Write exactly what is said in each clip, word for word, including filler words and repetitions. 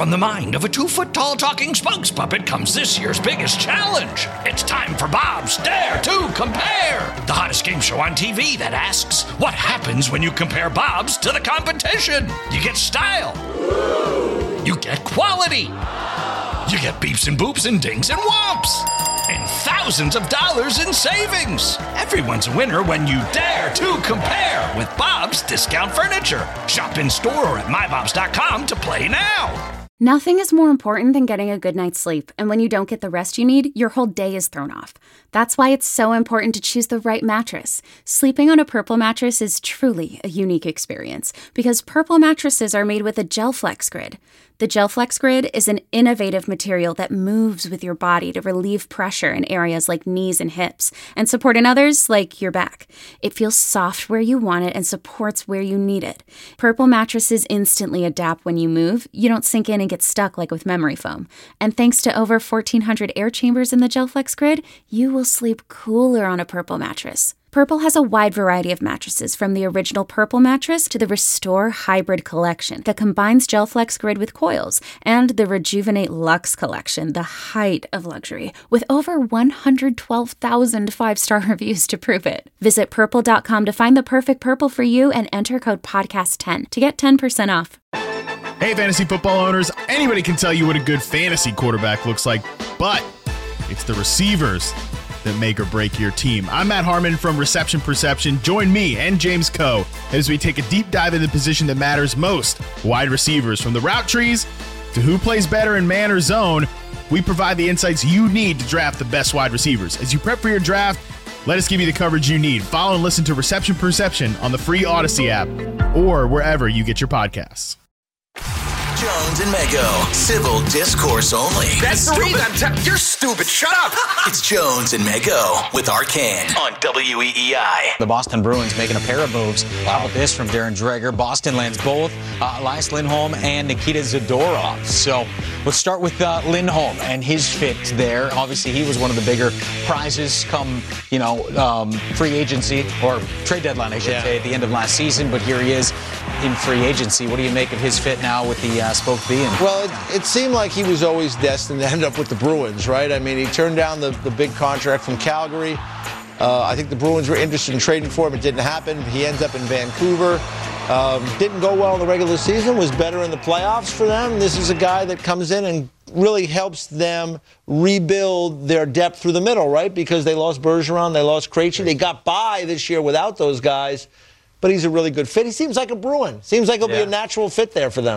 From the mind of a two-foot-tall talking spokes puppet comes this year's biggest challenge. It's time for Bob's Dare to Compare, the hottest game show on T V that asks, what happens when you compare Bobs to the competition? You get style. You get quality. You get beeps and boops and dings and whomps. And thousands of dollars in savings. Everyone's a winner when you dare to compare with Bob's Discount Furniture. Shop in store or at my bobs dot com to play now. Nothing is more important than getting a good night's sleep, and when you don't get the rest you need, your whole day is thrown off. That's why it's so important to choose the right mattress. Sleeping on a Purple mattress is truly a unique experience, because Purple mattresses are made with a GelFlex Grid. The GelFlex Grid is an innovative material that moves with your body to relieve pressure in areas like knees and hips, and support in others like your back. It feels soft where you want it and supports where you need it. Purple mattresses instantly adapt when you move. You don't sink in and get stuck like with memory foam. And thanks to over fourteen hundred air chambers in the GelFlex Grid, you will sleep cooler on a Purple mattress. Purple has a wide variety of mattresses, from the original Purple mattress to the Restore Hybrid collection that combines GelFlex Grid with coils, and the Rejuvenate Luxe collection, the height of luxury, with over one hundred twelve thousand five-star reviews to prove it. Visit purple dot com to find the perfect Purple for you and enter code podcast ten to get ten percent off. Hey, fantasy football owners, anybody can tell you what a good fantasy quarterback looks like, but it's the receivers that make or break your team. I'm Matt Harmon from Reception Perception. Join me and James Coe as we take a deep dive into the position that matters most, wide receivers. From the route trees to who plays better in man or zone, we provide the insights you need to draft the best wide receivers. As you prep for your draft, let us give you the coverage you need. Follow and listen to Reception Perception on the free Odyssey app or wherever you get your podcasts. Jones and Mego. Civil discourse only. That's the reason I'm telling You're stupid. Shut up. It's Jones and Mego with Arcand on W E E I. The Boston Bruins making a pair of moves. How about this from Darren Dreger? Boston lands both uh, Elias Lindholm and Nikita Zadorov. So let's start with uh, Lindholm and his fit there. Obviously, he was one of the bigger prizes come, you know, um, free agency or trade deadline, I should yeah. say, at the end of last season. But here he is in free agency. What do you make of his fit now with the uh, Spoke B? And, well, it, it seemed like he was always destined to end up with the Bruins, right? I mean, he turned down the, the big contract from Calgary. Uh, I think the Bruins were interested in trading for him. It didn't happen. He ends up in Vancouver. Um, didn't go well in the regular season, was better in the playoffs for them. This is a guy that comes in and really helps them rebuild their depth through the middle, right? Because they lost Bergeron, they lost Krejci. They got by this year without those guys. But he's a really good fit. He seems like a Bruin. Seems like he'll yeah. be a natural fit there for them.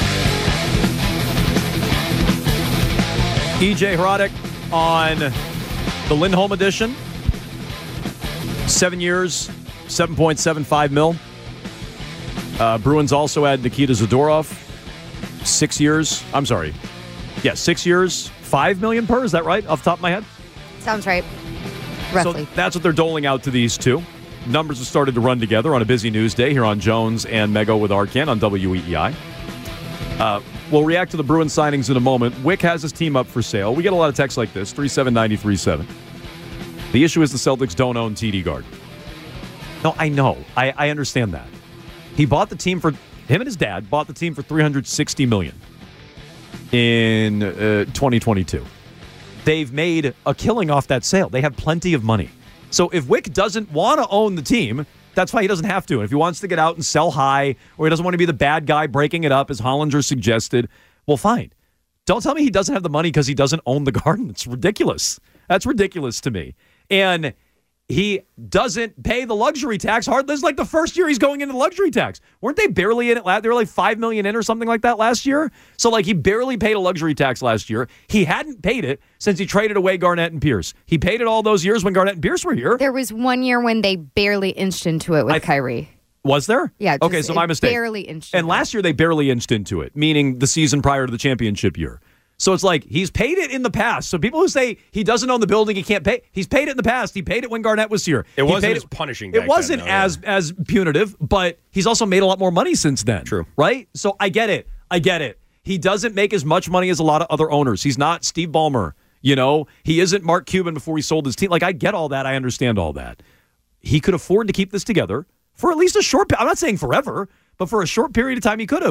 E J Hradek on the Lindholm edition. Seven years, seven point seven five mil. Uh, Bruins also had Nikita Zadorov. Six years. I'm sorry. Yeah, six years, five million per. Is that right? Off the top of my head? Sounds right. Roughly. So that's what they're doling out to these two. Numbers have started to run together on a busy news day here on Jones and Mego with Arcand on W E E I. Uh, we'll react to the Bruins signings in a moment. Wick has his team up for sale. We get a lot of texts like this, three seven nine three seven. The issue is the Celtics don't own T D Garden. No, I know. I, I understand that. He bought the team for, him and his dad bought the team for three hundred sixty million dollars in uh, twenty twenty-two. They've made a killing off that sale. They have plenty of money. So if Wick doesn't want to own the team, that's fine. He doesn't have to. And if he wants to get out and sell high, or he doesn't want to be the bad guy breaking it up, as Hollinger suggested, well, fine. Don't tell me he doesn't have the money because he doesn't own the Garden. It's ridiculous. That's ridiculous to me. And he doesn't pay the luxury tax hard. This is like the first year he's going into the luxury tax. Weren't they barely in it last? They were like five million dollars in or something like that last year. So like he barely paid a luxury tax last year. He hadn't paid it since he traded away Garnett and Pierce. He paid it all those years when Garnett and Pierce were here. There was one year when they barely inched into it with I, Kyrie. Was there? Yeah. Okay, so my mistake. Barely inched. And last year they barely inched into it, meaning the season prior to the championship year. So it's like he's paid it in the past. So people who say he doesn't own the building, he can't pay. He's paid it in the past. He paid it when Garnett was here. It wasn't as it, punishing. Back it wasn't then, though, as yeah. as punitive, but he's also made a lot more money since then. True. Right? So I get it. I get it. He doesn't make as much money as a lot of other owners. He's not Steve Ballmer. You know, he isn't Mark Cuban before he sold his team. Like, I get all that. I understand all that. He could afford to keep this together for at least a short. I'm not saying forever, but for a short period of time, he could have.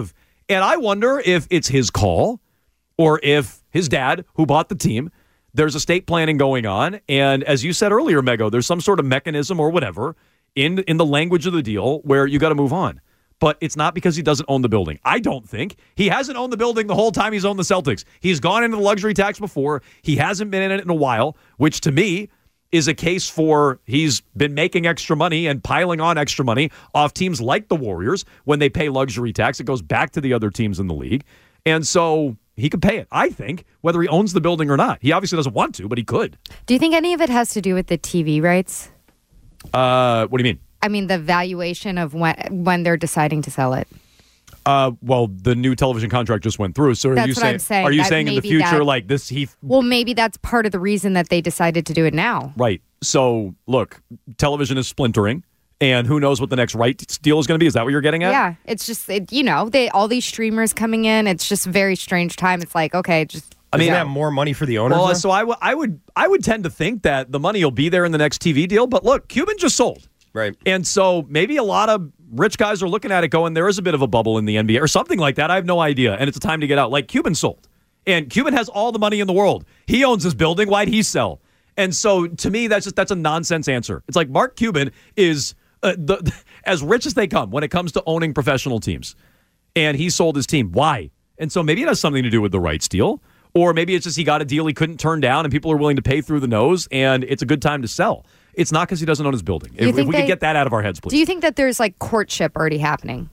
And I wonder if it's his call or if his dad, who bought the team, there's estate planning going on. And as you said earlier, Mego, there's some sort of mechanism or whatever in, in the language of the deal where you got to move on. But it's not because he doesn't own the building. I don't think. He hasn't owned the building the whole time he's owned the Celtics. He's gone into the luxury tax before. He hasn't been in it in a while, which to me is a case for he's been making extra money and piling on extra money off teams like the Warriors when they pay luxury tax. It goes back to the other teams in the league. And so he could pay it, I think, whether he owns the building or not. He obviously doesn't want to, but he could. Do you think any of it has to do with the T V rights? Uh, what do you mean? I mean, the valuation of when when they're deciding to sell it. Uh, well, the new television contract just went through. So are That's you what saying? I'm saying. Are you That saying in the maybe future, that- like this? He Well, maybe that's part of the reason that they decided to do it now. right. So look, television is splintering, and who knows what the next rights deal is going to be? Is that what you're getting at? Yeah, it's just it, you know they all these streamers coming in. It's just a very strange time. It's like okay, just. I mean, Doesn't that more money for the owners? Well, though? so I, w- I would I would tend to think that the money will be there in the next T V deal. But look, Cuban just sold. Right. And so maybe a lot of rich guys are looking at it going, there is a bit of a bubble in the N B A or something like that. I have no idea. And it's a time to get out. Like Cuban sold. And Cuban has all the money in the world. He owns his building. Why'd he sell? And so to me, that's just that's a nonsense answer. It's like Mark Cuban is uh, the, as rich as they come when it comes to owning professional teams. And he sold his team. Why? And so maybe it has something to do with the rights deal. Or maybe it's just he got a deal he couldn't turn down and people are willing to pay through the nose and it's a good time to sell. It's not because he doesn't own his building. If, if we they, could get that out of our heads, please. Do you think that there's like courtship already happening?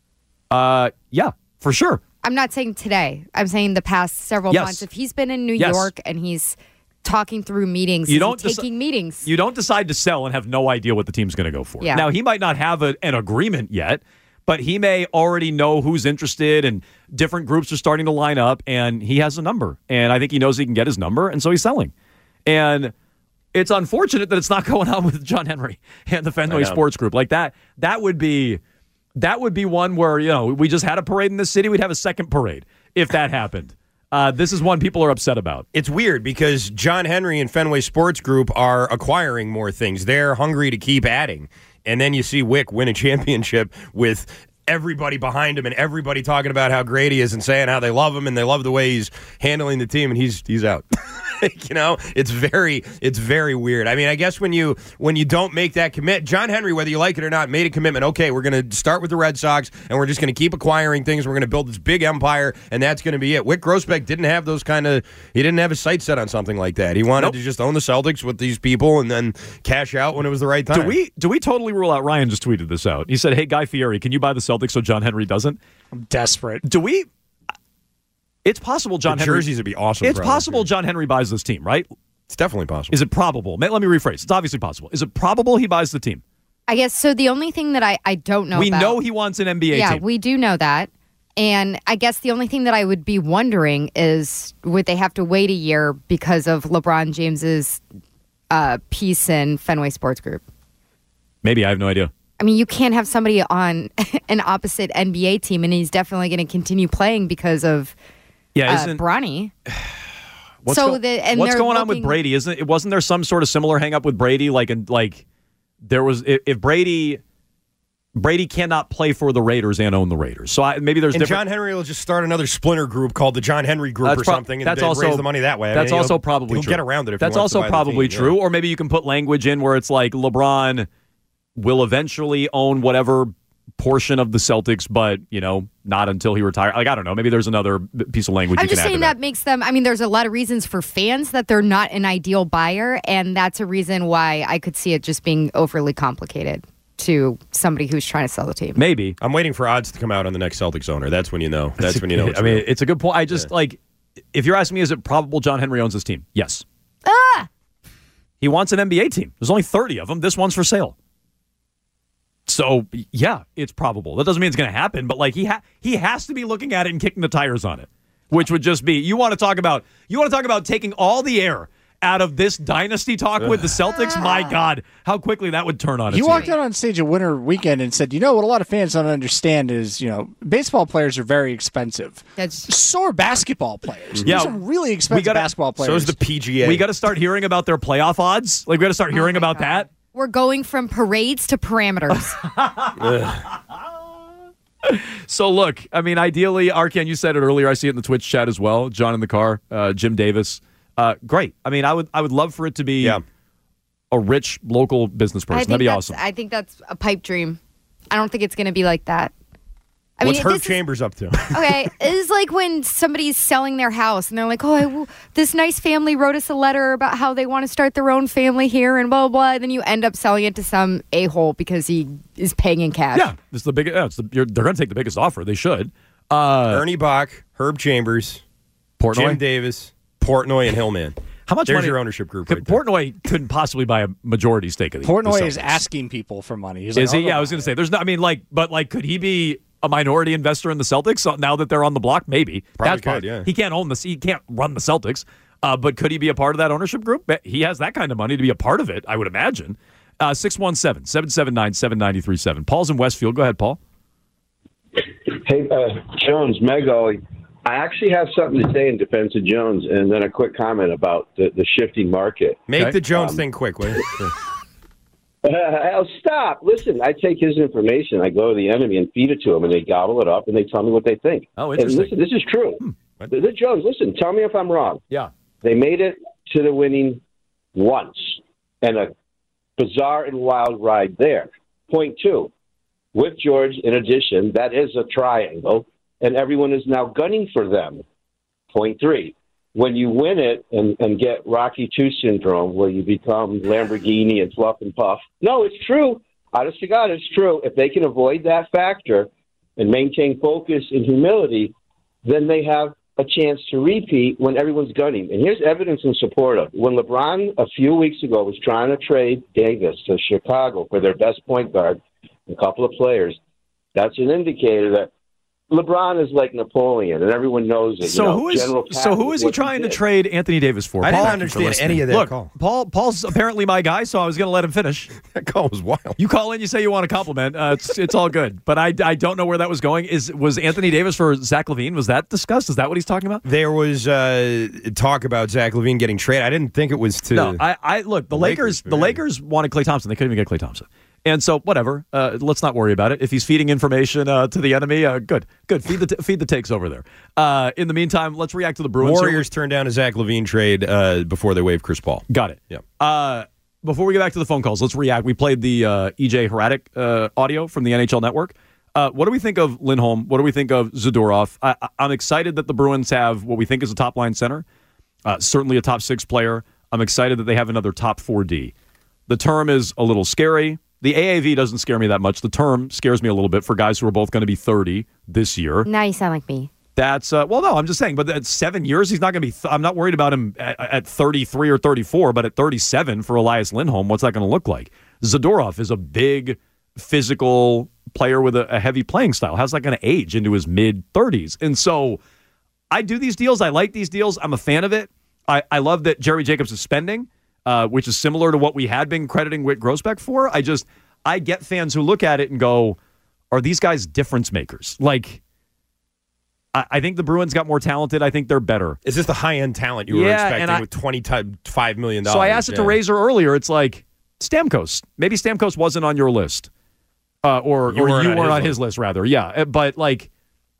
Uh, yeah, for sure. I'm not saying today. I'm saying the past several Yes. months. If he's been in New Yes. York and he's talking through meetings, You is he don't deci- taking meetings. You don't decide to sell and have no idea what the team's going to go for. Yeah. Now, he might not have a, an agreement yet, but he may already know who's interested and different groups are starting to line up and he has a number. And I think he knows he can get his number, and so he's selling. And it's unfortunate that it's not going on with John Henry and the Fenway Sports Group. Like that, that would be that would be one where, you know, we just had a parade in this city. We'd have a second parade if that happened. Uh, this is one people are upset about. It's weird because John Henry and Fenway Sports Group are acquiring more things. They're hungry to keep adding. And then you see Wick win a championship with everybody behind him and everybody talking about how great he is and saying how they love him and they love the way he's handling the team, and he's he's out. You know, it's very it's very weird. I mean, I guess when you when you don't make that commit, John Henry, whether you like it or not, made a commitment. Okay, we're going to start with the Red Sox and we're just going to keep acquiring things. We're going to build this big empire, and that's going to be it. Wick Grossbeck didn't have those kind of he didn't have his sights set on something like that. He wanted Nope. to just own the Celtics with these people and then cash out when it was the right time. Do we do we totally rule out? Ryan just tweeted this out. He said, "Hey, Guy Fieri, can you buy the Celtics so John Henry doesn't?" I'm desperate. Do we? It's possible John the Henry. jerseys would be awesome. It's for possible us. John Henry buys this team, right? It's definitely possible. Is it probable? Let me rephrase. It's obviously possible. Is it probable he buys the team? I guess so. The only thing that I, I don't know We about, know he wants an N B A yeah, team. we do know that. And I guess the only thing that I would be wondering is would they have to wait a year because of LeBron James's uh, piece in Fenway Sports Group? Maybe. I have no idea. I mean, you can't have somebody on an opposite N B A team, and he's definitely going to continue playing because of Yeah, uh, isn't Bronny. what's, so go- the, and what's they're going on with looking- Brady? Isn't it? Wasn't there some sort of similar hang up with Brady? Like, and like there was if, if Brady. Brady cannot play for the Raiders and own the Raiders. So I, maybe there's and different. John Henry will just start another splinter group called the John Henry Group That's or pro- something, and that's they also, raise the money that way. I That's mean, also he'll- probably he'll true. get around it if That's he wants also to buy the probably team, true. yeah. Or maybe you can put language in where it's like LeBron will eventually own whatever portion of the Celtics, but you know, not until he retires. Like I don't know. Maybe there's another b- piece of language. I'm you just can add saying to that. makes them, I mean, there's a lot of reasons for fans that they're not an ideal buyer, and that's a reason why I could see it just being overly complicated to somebody who's trying to sell the team. Maybe. I'm waiting for odds to come out on the next Celtics owner. That's when you know. That's when you know. It's I mean, real. it's a good point. I just like if you're asking me, is it probable John Henry owns this team? Yes. Ah! He wants an N B A team. There's only thirty of them. This one's for sale. So yeah, it's probable. That doesn't mean it's going to happen, but like he ha- he has to be looking at it and kicking the tires on it, which would just be you want to talk about you want to talk about taking all the air out of this dynasty talk with the Celtics. My God, how quickly that would turn on. He its walked head. out on stage at Winter Weekend and said, "You know what? A lot of fans don't understand is, you know, baseball players are very expensive. That's so are basketball players. Yeah, There's some really expensive gotta- basketball players. So is the P G A. We got to start hearing about their playoff odds. Like we got to start hearing my about God. that. We're going from parades to parameters. So, look, I mean, ideally, Arkan, you said it earlier. I see it in the Twitch chat as well. John in the car, uh, Jim Davis. Uh, great. I mean, I would I would love for it to be yeah. a rich local business person. That'd be awesome. I think that's a pipe dream. I don't think it's going to be like that. I What's mean, Herb Chambers is, up to? Okay, it's like when somebody's selling their house and they're like, oh, I w- this nice family wrote us a letter about how they want to start their own family here and blah, blah, blah. And then you end up selling it to some a-hole because he is paying in cash. Yeah, this is the big, yeah, it's the, you're, they're going to take the biggest offer. They should. Uh, Ernie Bach, Herb Chambers, Portnoy? Jim Davis, Portnoy, and Hillman. How much There's money? your ownership group could, right there. Portnoy couldn't possibly buy a majority stake of the Portnoy the is asking people for money. He's is like, he? oh, Yeah, I was going to say, there's no, I mean, like, but like, could he be a minority investor in the Celtics now that they're on the block? Maybe. Probably That's could, part. yeah. He can't own this. He can't run the Celtics. Uh, but could he be a part of that ownership group? He has that kind of money to be a part of it, I would imagine. Uh, six one seven, seven seven nine, seven nine three seven. Paul's in Westfield. Go ahead, Paul. Hey, uh, Jones, Mego, I actually have something to say in defense of Jones, and then a quick comment about the, the shifting market. Make okay? the Jones um, thing quick, will you? Uh, oh, stop. Listen, I take his information, I go to the enemy and feed it to them, and they gobble it up, and they tell me what they think. Oh, interesting. And listen, this is true. Hmm. The, the Jones, listen, tell me if I'm wrong. Yeah. They made it to the winning once, and a bizarre and wild ride there. Point two, with George, in addition, that is a triangle, and everyone is now gunning for them. Point three, when you win it and, and get Rocky two syndrome, where you become Lamborghini and fluff and puff. No, it's true. Honest to God, it's true. If they can avoid that factor and maintain focus and humility, then they have a chance to repeat when everyone's gunning. And here's evidence in support of it. When LeBron a few weeks ago was trying to trade Davis to Chicago for their best point guard, a couple of players, that's an indicator that LeBron is like Napoleon, and everyone knows it. So you know, who is General so who is he trying to trade Anthony Davis for? I Paul, didn't understand any of that Look, call. Paul, Paul's apparently my guy, so I was going to let him finish. That call was wild. You call in, you say you want a compliment. Uh, it's it's all good, but I, I don't know where that was going. Is was Anthony Davis for Zach LaVine? Was that discussed? Is that what he's talking about? There was uh, talk about Zach LaVine getting traded. I didn't think it was to. No, I, I look. The, the Lakers, Lakers the Lakers wanted Klay Thompson. They couldn't even get Klay Thompson. And so, whatever. Uh, let's not worry about it. If he's feeding information uh, to the enemy, uh, good, good. Feed the t- feed the takes over there. Uh, in the meantime, let's react to the Bruins. Warriors turned down a Zach LaVine trade uh, before they waived Chris Paul. Got it. Yeah. Uh, before we get back to the phone calls, let's react. We played the uh, E J Hradek uh, audio from the N H L Network. Uh, what do we think of Lindholm? What do we think of Zadorov? I- I'm excited that the Bruins have what we think is a top line center. Uh, certainly a top six player. I'm excited that they have another top four D. The term is a little scary. The A A V doesn't scare me that much. The term scares me a little bit for guys who are both going to be thirty this year. Now you sound like me. That's, uh, well, no, I'm just saying, but at seven years, he's not going to be, th- I'm not worried about him at, at thirty-three or thirty-four, but at thirty-seven for Elias Lindholm, what's that going to look like? Zadorov is a big physical player with a, a heavy playing style. How's that going to age into his mid-thirties? And so I do these deals. I like these deals. I'm a fan of it. I, I love that Jerry Jacobs is spending. Uh, which is similar to what we had been crediting Whit Grousbeck for. I just, I get fans who look at it and go, are these guys difference makers? Like, I, I think the Bruins got more talented. I think they're better. Is this the high-end talent you were Yeah, expecting I, with twenty-five million dollars? So I asked it yeah. to Razor earlier. It's like, Stamkos. Maybe Stamkos wasn't on your list. Uh, or You or weren't you on weren't his on his list, rather. Yeah. But, like,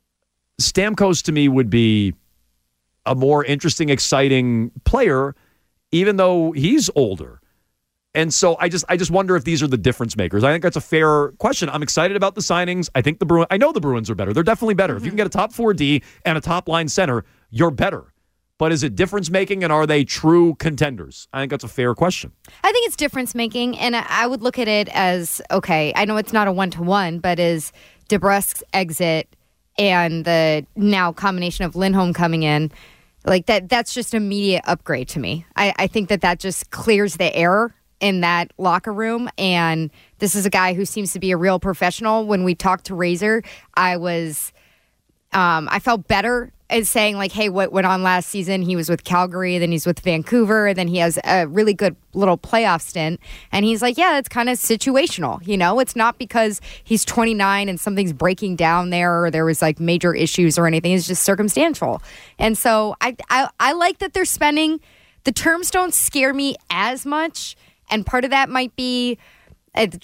Stamkos to me would be a more interesting, exciting player, even though he's older. And so I just I just wonder if these are the difference makers. I think that's a fair question. I'm excited about the signings. I think the Bruins, I know the Bruins are better. They're definitely better. Mm-hmm. If you can get a top four D and a top line center, you're better. But is it difference making, and are they true contenders? I think that's a fair question. I think it's difference making, and I would look at it as, okay, I know it's not a one-to-one, but is DeBrusk's exit and the now combination of Lindholm coming in, like that, that's just an immediate upgrade to me. I, I think that that just clears the air in that locker room, and this is a guy who seems to be a real professional. When we talked to Razor, I was, um, I felt better as saying like, hey, what went on last season? He was with Calgary, then he's with Vancouver, and then he has a really good little playoff stint. And he's like, yeah, it's kind of situational. You know, it's not because he's twenty-nine and something's breaking down there, or there was like major issues or anything. It's just circumstantial. And so I, I, I like that they're spending. The terms don't scare me as much. And part of that might be uh,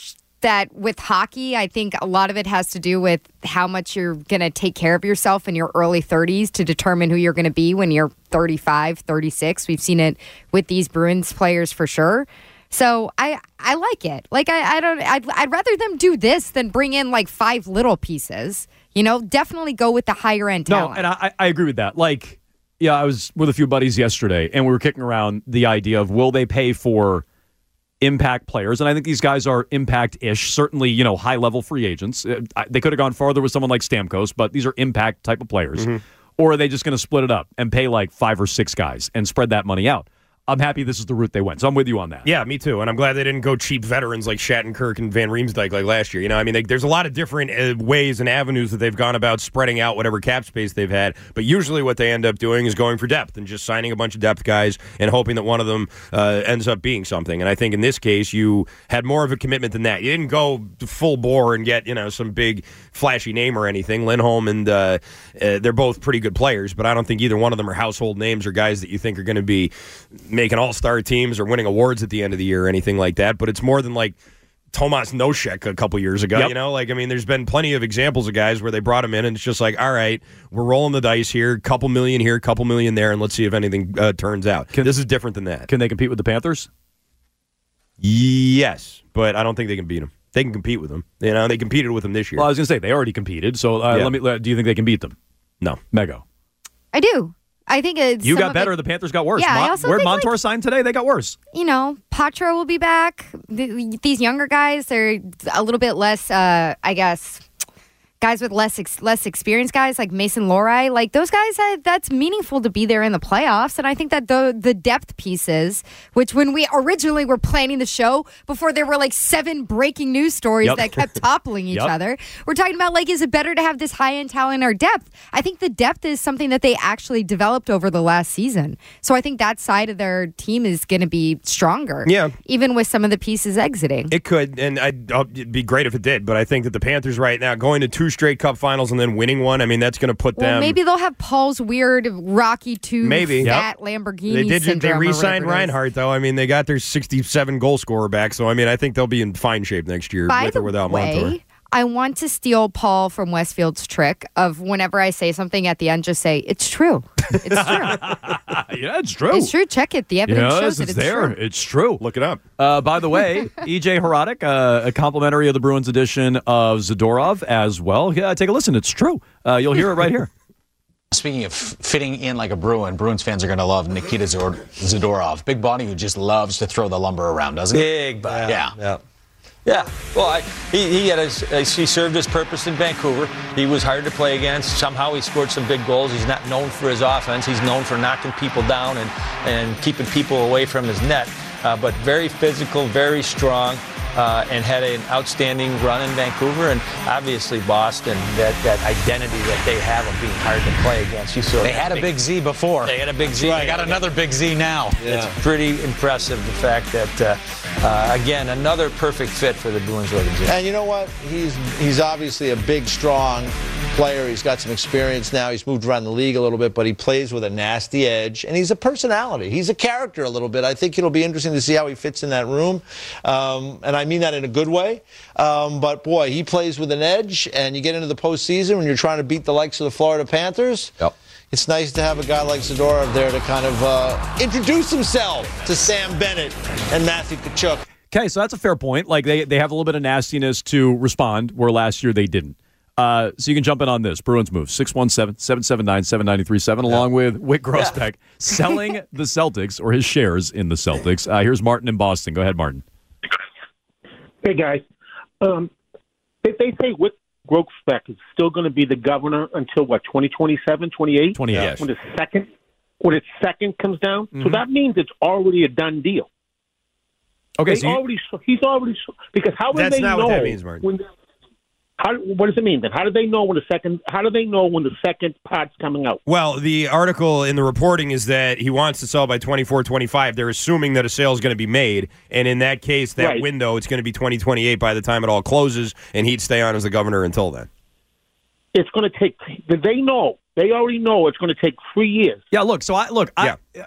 that with hockey, I think a lot of it has to do with how much you're going to take care of yourself in your early thirties to determine who you're going to be when you're thirty-five, thirty-six. We've seen it with these Bruins players for sure. So I I like it. Like I, I don't I'd, I'd rather them do this than bring in like five little pieces. You know, definitely go with the higher end talent. No, and I, I agree with that. Like, yeah, I was with a few buddies yesterday, and we were kicking around the idea of will they pay for impact players, and I think these guys are impact-ish, certainly, you know, high-level free agents. They could have gone farther with someone like Stamkos, but these are impact type of players. Mm-hmm. Or are they just going to split it up and pay like five or six guys and spread that money out? I'm happy this is the route they went, so I'm with you on that. Yeah, me too, and I'm glad they didn't go cheap veterans like Shattenkirk and Van Riemsdyk like last year. You know, I mean, they, there's a lot of different uh, ways and avenues that they've gone about spreading out whatever cap space they've had, but usually what they end up doing is going for depth and just signing a bunch of depth guys and hoping that one of them uh, ends up being something. And I think in this case, you had more of a commitment than that. You didn't go full bore and get, you know, some big flashy name or anything. Lindholm and uh, uh, they're both pretty good players, but I don't think either one of them are household names or guys that you think are going to be making all-star teams or winning awards at the end of the year or anything like that, but it's more than like Tomas Nosek a couple years ago, yep. You know? Like, I mean, there's been plenty of examples of guys where they brought him in and it's just like, all right, we're rolling the dice here, couple million here, couple million there, and let's see if anything uh, turns out. Can, this is different than that. Can they compete with the Panthers? Yes, but I don't think they can beat them. They can compete with them. You know, they competed with them this year. Well, I was going to say, they already competed, so uh, yeah. let me. Do you think they can beat them? No. Mego. I do. I think it's you got better. It, the Panthers got worse. Yeah, Mon- I also where think, Montour like, signed today, they got worse. You know, Patra will be back. The, these younger guys, they're a little bit less, uh, I guess, guys with less ex- less experienced guys like Mason Lohrei. Like those guys, uh, that's meaningful to be there in the playoffs. And I think that the the depth pieces, which when we originally were planning the show, before there were like seven breaking news stories yep. that kept toppling each yep. other, we're talking about like, is it better to have this high end talent or depth? I think the depth is something that they actually developed over the last season. So I think that side of their team is going to be stronger. Yeah. Even with some of the pieces exiting. It could, and I'd, it'd be great if it did, but I think that the Panthers right now, going to two straight Cup finals and then winning one, I mean, that's going to put well, them... maybe they'll have Paul's weird Rocky two maybe. fat Yep. Lamborghini They did. syndrome. They re-signed Reinhart, though. I mean, they got their sixty-seven goal scorer back, so I mean, I think they'll be in fine shape next year By with the or without way, Montour. I want to steal Paul from Westfield's trick of whenever I say something at the end, just say, it's true. It's true. Yeah, it's true. It's true. Check it. The evidence yes, shows that it's it's there. true. It's true. Look it up. Uh, by the way, E J Hrotic, uh, a complimentary of the Bruins edition of Zadorov as well. Yeah, take a listen. It's true. Uh, you'll hear it right here. Speaking of fitting in like a Bruin, Bruins fans are going to love Nikita Zadorov. Big body who just loves to throw the lumber around, doesn't he? Big body. Yeah. Yeah. Yeah, well, I, he he had a, he served his purpose in Vancouver. He was hard to play against. Somehow he scored some big goals. He's not known for his offense. He's known for knocking people down and, and keeping people away from his net. Uh, but very physical, very strong, uh, and had an outstanding run in Vancouver. And obviously Boston, that, that identity that they have of being hard to play against. You saw they had a big Z before. They had a big Z. Right. They got another big Z now. Yeah. It's pretty impressive, the fact that, uh, uh, again, another perfect fit for the Bruins organization. And you know what? He's he's obviously a big, strong player. He's got some experience now. He's moved around the league a little bit, but he plays with a nasty edge, and he's a personality. He's a character a little bit. I think it'll be interesting to see how he fits in that room, um, and I mean that in a good way. Um, but, boy, he plays with an edge, and you get into the postseason when you're trying to beat the likes of the Florida Panthers. Yep. It's nice to have a guy like Zadorov there to kind of uh, introduce himself to Sam Bennett and Matthew Tkachuk. Okay, so that's a fair point. Like, they, they have a little bit of nastiness to respond, where last year they didn't. Uh, so you can jump in on this. Bruins move, six one seven, seven seven nine, seven nine three seven, yeah. along with Wick Grossbeck, yeah. selling the Celtics, or his shares in the Celtics. Uh, here's Martin in Boston. Go ahead, Martin. Hey, guys. Um, they, they say Wick Grossbeck is still going to be the governor until, what, twenty twenty-seven, twenty-eight? twenty-eight. Yes. When the second, when its second comes down? Mm-hmm. So that means it's already a done deal. Okay, they so you, already, he's already, because how would that's they not know what that means, Martin. When, how, what does it mean then? How do they know when the second? How do they know when the second pod's coming out? Well, the article in the reporting is that he wants to sell by twenty-four twenty-five. They're assuming that a sale is going to be made, and in that case, that right. window, it's going to be twenty twenty-eight by the time it all closes, and he'd stay on as the governor until then. It's going to take. They know. They already know it's going to take three years. Yeah. Look. So I look. I, yeah.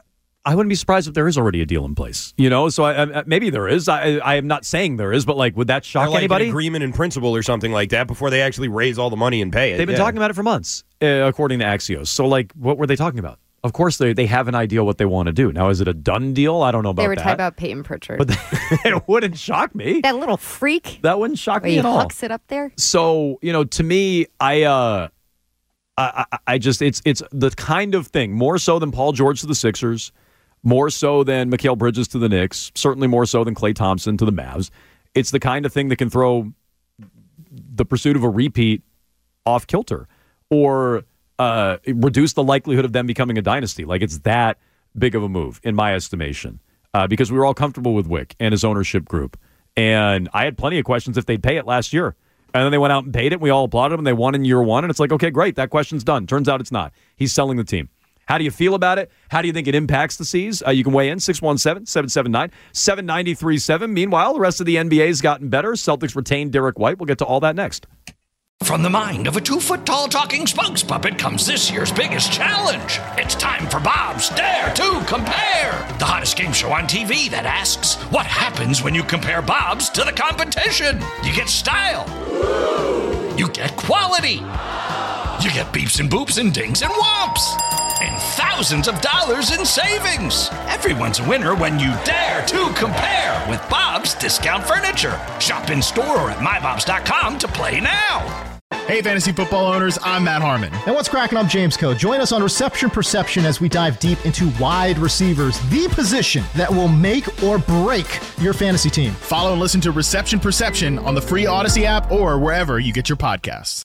I wouldn't be surprised if there is already a deal in place. You know, so I, I, maybe there is. I, I am not saying there is, but like, would that shock or like anybody? An agreement in principle or something like that before they actually raise all the money and pay it. They've been yeah. talking about it for months, uh, according to Axios. So, like, what were they talking about? Of course, they they have an idea what they want to do. Now, is it a done deal? I don't know about that. They were talking about Peyton Pritchard. But it wouldn't shock me. That little freak. That wouldn't shock Where me he at all. hucks it up there. So, you know, to me, I, uh, I, I, I just, it's it's the kind of thing, more so than Paul George to the Sixers, more so than Mikal Bridges to the Knicks, certainly more so than Klay Thompson to the Mavs. It's the kind of thing that can throw the pursuit of a repeat off kilter or uh, reduce the likelihood of them becoming a dynasty. Like, it's that big of a move, in my estimation, uh, because we were all comfortable with Wick and his ownership group. And I had plenty of questions if they'd pay it last year. And then they went out and paid it. And we all applauded them. And they won in year one. And it's like, okay, great. That question's done. Turns out it's not. He's selling the team. How do you feel about it? How do you think it impacts the C's? Uh, you can weigh in six one seven, seven seven nine, seven nine three seven. Meanwhile, the rest of the N B A has gotten better. Celtics retained Derek White. We'll get to all that next. From the mind of a two-foot-tall talking spokes puppet comes this year's biggest challenge. It's time for Bob's Dare to Compare, the hottest game show on T V that asks, what happens when you compare Bob's to the competition? You get style. You get quality. You get beeps and boops and dings and whomps. And thousands of dollars in savings. Everyone's a winner when you dare to compare with Bob's Discount Furniture. Shop in store or at my bobs dot com to play now. Hey, fantasy football owners, I'm Matt Harmon. And what's cracking? I'm James Coe. Join us on Reception Perception as we dive deep into wide receivers, the position that will make or break your fantasy team. Follow and listen to Reception Perception on the free Odyssey app or wherever you get your podcasts.